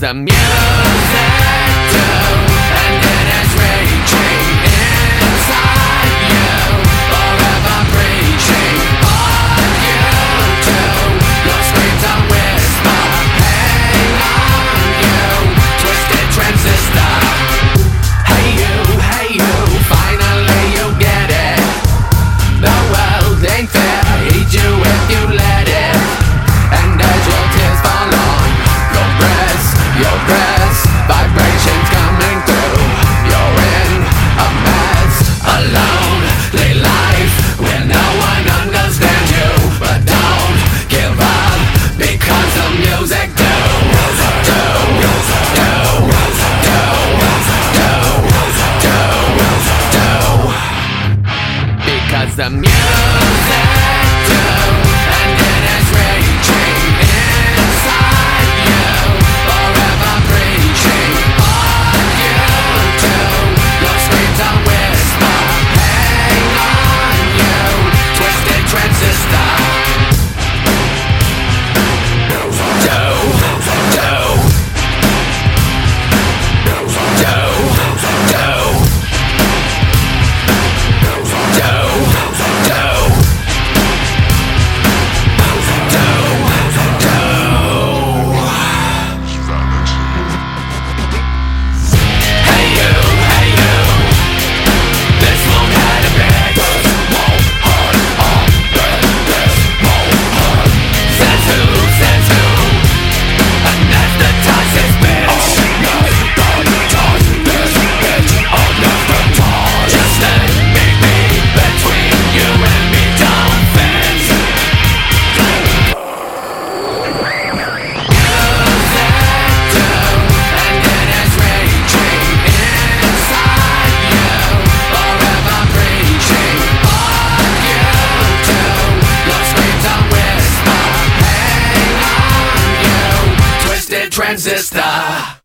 the music do, and it is raging inside you, forever preaching what you do. Your screams are whisper, hang on you, twisted transistor. Hey you, finally you get it. The world ain't fair, eat you if you let it. And as your tears fall on your breath, vibrations coming through. You're in a mess, a lonely life where no one understands you. But don't give up, because the music do. Because the music do, and it is raging inside you, forever preaching what you do. Your screams are whisper, hang on you, twisted transistor. Transistor.